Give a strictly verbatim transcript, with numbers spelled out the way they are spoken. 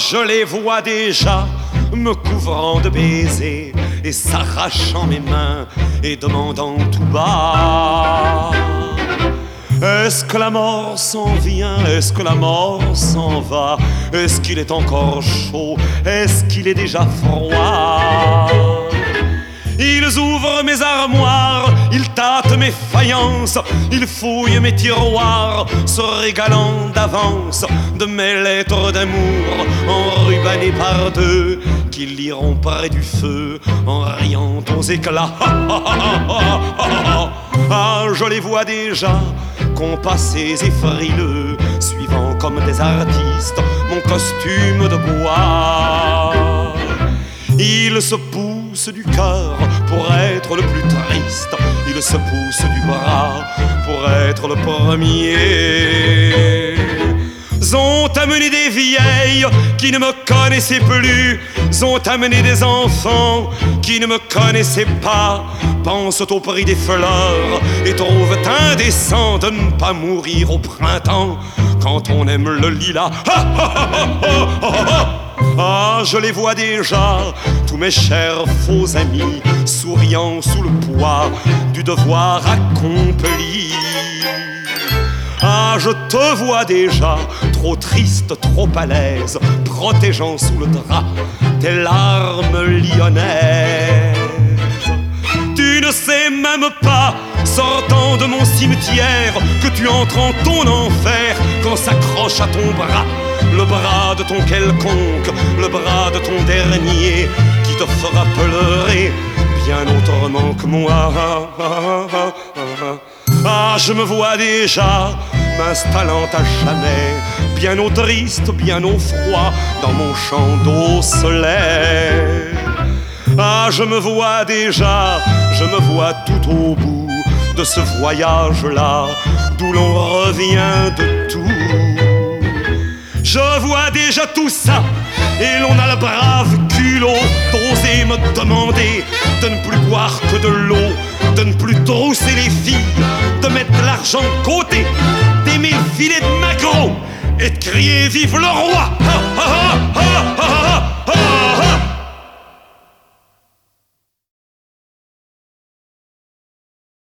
je les vois déjà me couvrant de baisers et s'arrachant mes mains et demandant tout bas: est-ce que la mort s'en vient? Est-ce que la mort s'en va? Est-ce qu'il est encore chaud? Est-ce qu'il est déjà froid? Ils ouvrent mes armoires, ils tâtent mes faïences, ils fouillent mes tiroirs, se régalant d'avance de mes lettres d'amour enrubannées par deux, qu'ils liront près du feu en riant aux éclats. Ah, je les vois déjà, compassés et frileux, suivant comme des artistes mon costume de bois. Ils se poussent du cœur pour être le plus triste, ils se poussent du bras pour être le premier. Ont amené des vieilles qui ne me connaissaient plus, ont amené des enfants qui ne me connaissaient pas, pensent au prix des fleurs et trouvent indécent de ne pas mourir au printemps quand on aime le lilas. Ah, ah, ah, ah, ah, ah. Ah, je les vois déjà, tous mes chers faux amis, souriant sous le poids du devoir accompli. Ah, je te vois déjà, trop triste, trop à l'aise, protégeant sous le drap tes larmes lyonnaises. Tu ne sais même pas, sortant de mon cimetière, que tu entres en ton enfer quand s'accroche à ton bras le bras de ton quelconque, le bras de ton dernier, qui te fera pleurer bien autrement que moi. Ah, je me vois déjà m'installant à jamais, bien au triste, bien au froid, dans mon champ d'eau solaire. Ah, je me vois déjà, je me vois tout au bout de ce voyage-là, d'où l'on revient de tout. Je vois déjà tout ça, et l'on a le brave culot d'oser me demander de ne plus boire que de l'eau, de ne plus trousser les filles, de mettre de l'argent de côté, d'aimer le filet de maquereau et de crier vive le roi. Ah, ah, ah.